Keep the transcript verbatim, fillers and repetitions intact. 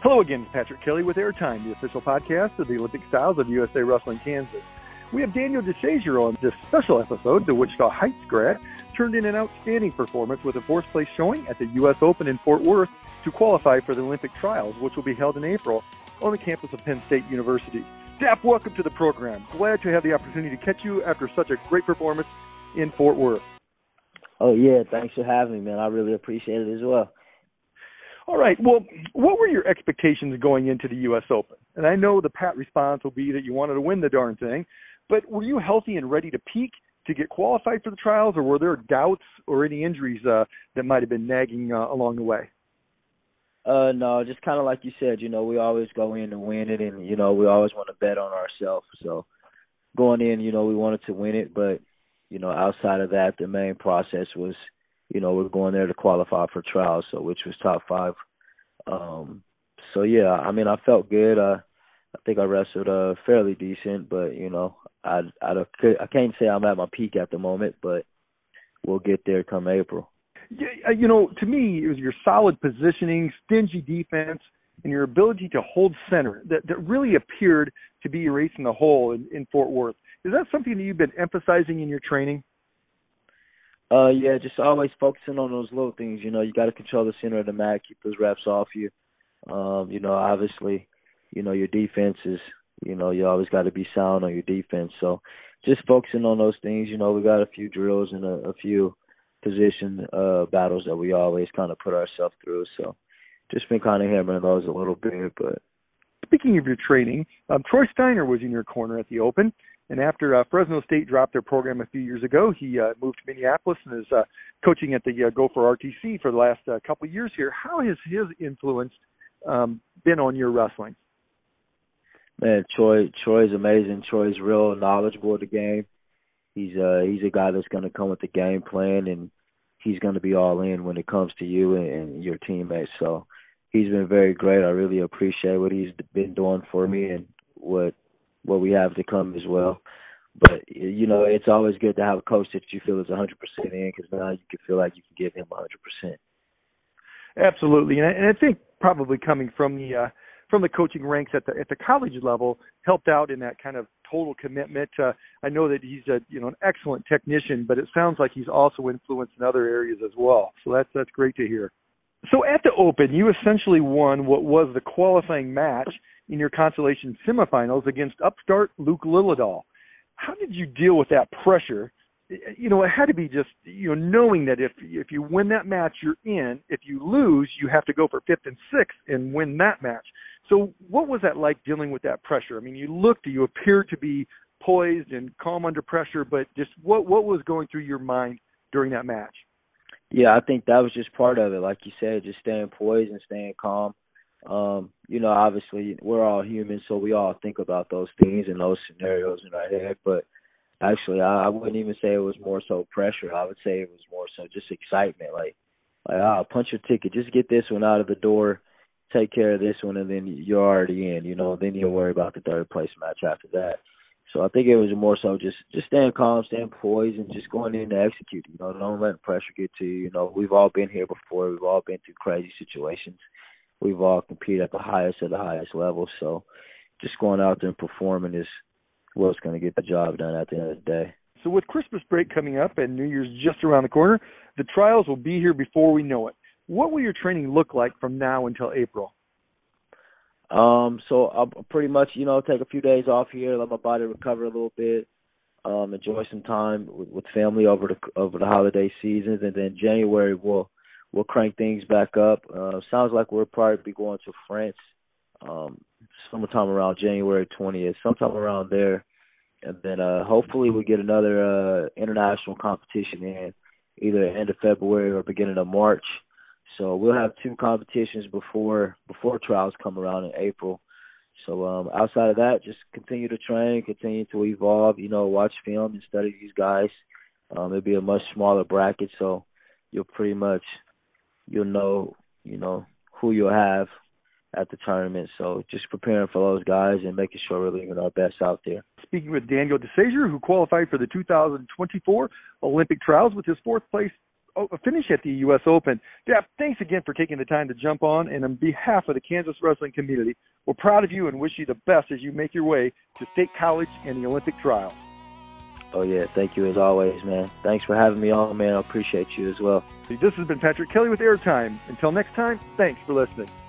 Hello again, Patrick Kelly with Airtime, the official podcast of the Olympic Styles of U S A Wrestling Kansas. We have Daniel DeShazier on this special episode. The Wichita Heights grad turned in an outstanding performance with a fourth place showing at the U S Open in Fort Worth to qualify for the Olympic trials, which will be held in April on the campus of Penn State University. Dap, welcome to the program. Glad to have the opportunity to catch you after such a great performance in Fort Worth. Oh, yeah, thanks for having me, man. I really appreciate it as well. All right. Well, what were your expectations going into the U S Open? And I know the pat response will be that you wanted to win the darn thing, but were you healthy and ready to peak to get qualified for the trials, or were there doubts or any injuries uh, that might have been nagging uh, along the way? Uh, no, just kind of like you said, you know, we always go in to win it, and, you know, we always want to bet on ourselves. So going in, you know, we wanted to win it, but, you know, outside of that, the main process was, you know, we're going there to qualify for trials, so which was top five. Um, so, yeah, I mean, I felt good. Uh, I think I wrestled uh, fairly decent, but, you know, I, I, I can't say I'm at my peak at the moment, but we'll get there come April. Yeah, you know, to me, it was your solid positioning, stingy defense, and your ability to hold center that, that really appeared to be your ace in the hole in, in Fort Worth. Is that something that you've been emphasizing in your training? Uh, yeah, just always focusing on those little things. You know, you got to control the center of the mat, keep those reps off you. Um, you know, obviously, you know, your defense is, you know, you always got to be sound on your defense. So just focusing on those things. You know, we got a few drills and a, a few position uh, battles that we always kind of put ourselves through. So just been kind of hammering those a little bit. But speaking of your training, um, Troy Steiner was in your corner at the Open. And after uh, Fresno State dropped their program a few years ago, he uh, moved to Minneapolis and is uh, coaching at the uh, Gopher R T C for the last uh, couple of years here. How has his influence um, been on your wrestling? Man, Troy, Troy's amazing. Troy's real knowledgeable of the game. He's uh, he's a guy that's going to come with the game plan, and he's going to be all in when it comes to you and, and your teammates. So he's been very great. I really appreciate what he's been doing for me and what what we have to come as well. But, you know, it's always good to have a coach that you feel is one hundred percent in, because now you can feel like you can give him one hundred percent. Absolutely. And I, and I think probably coming from the uh, from the coaching ranks at the at the college level helped out in that kind of total commitment. Uh, I know that he's a, you know, an excellent technician, but it sounds like he's also influenced in other areas as well. So that's that's great to hear. So at the Open, you essentially won what was the qualifying match in your consolation semifinals against upstart Luke Lillidahl. How did you deal with that pressure? You know, it had to be just, you know, knowing that if if you win that match, you're in. If you lose, you have to go for fifth and sixth and win that match. So what was that like, dealing with that pressure? I mean, you looked, you appeared to be poised and calm under pressure, but just what what was going through your mind during that match? Yeah, I think that was just part of it. Like you said, just staying poised and staying calm. Um, you know, obviously we're all human, so we all think about those things and those scenarios in our head. But actually, I, I wouldn't even say it was more so pressure. I would say it was more so just excitement. Like, like ah, punch your ticket, just get this one out of the door, take care of this one, and then you're already in. You know, then you'll worry about the third place match after that. So I think it was more so just, just staying calm, staying poised, and just going in to execute. You know, don't let pressure get to you. You know, we've all been here before. We've all been through crazy situations. We've all competed at the highest of the highest level. So just going out there and performing is what's going to get the job done at the end of the day. So with Christmas break coming up and New Year's just around the corner, the trials will be here before we know it. What will your training look like from now until April? Um, so I'll pretty much, you know, take a few days off here, let my body recover a little bit, um, enjoy some time with, with family over the over the holiday seasons, and then January we'll we'll crank things back up. Uh, sounds like we'll probably be going to France um, sometime around January twentieth, sometime around there, and then uh, hopefully we get another uh, international competition in either end of February or beginning of March. So we'll have two competitions before before trials come around in April. So um, outside of that, just continue to train, continue to evolve, you know, watch film and study these guys. Um, it'll be a much smaller bracket, so you'll pretty much, you'll know, you know, who you'll have at the tournament. So just preparing for those guys and making sure we're leaving our best out there. Speaking with Daniel DeShazier, who qualified for the two thousand twenty-four Olympic trials with his fourth place finish at the U S Open. Jeff, thanks again for taking the time to jump on, and on behalf of the Kansas wrestling community, we're proud of you and wish you the best as you make your way to State College and the Olympic trials. Oh, yeah, thank you as always, man. Thanks for having me on, man. I appreciate you as well. This has been Patrick Kelly with Airtime. Until next time, thanks for listening.